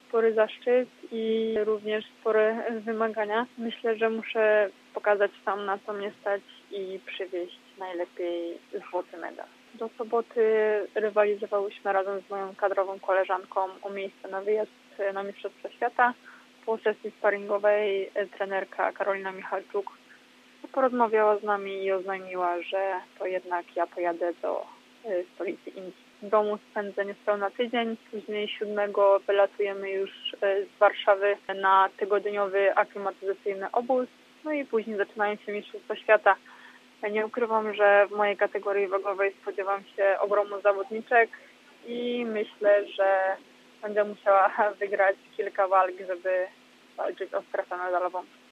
spory zaszczyt i również spore wymagania. Myślę, że muszę pokazać tam, na co mnie stać i przywieźć najlepiej złoty medal. Do soboty rywalizowałyśmy razem z moją kadrową koleżanką o miejsce na wyjazd na Mistrzostwa Świata. Po sesji sparingowej trenerka Karolina Michalczuk porozmawiała z nami i oznajmiła, że to jednak ja pojadę do stolicy Indii. W domu spędzę niespełna tydzień, później 7 wylatujemy już z Warszawy na tygodniowy aklimatyzacyjny obóz, no i później zaczynają się Mistrzostwa Świata. Nie ukrywam, że w mojej kategorii wagowej spodziewam się ogromu zawodniczek i myślę, że będę musiała wygrać kilka walk, żeby walczyć o strefę medalową.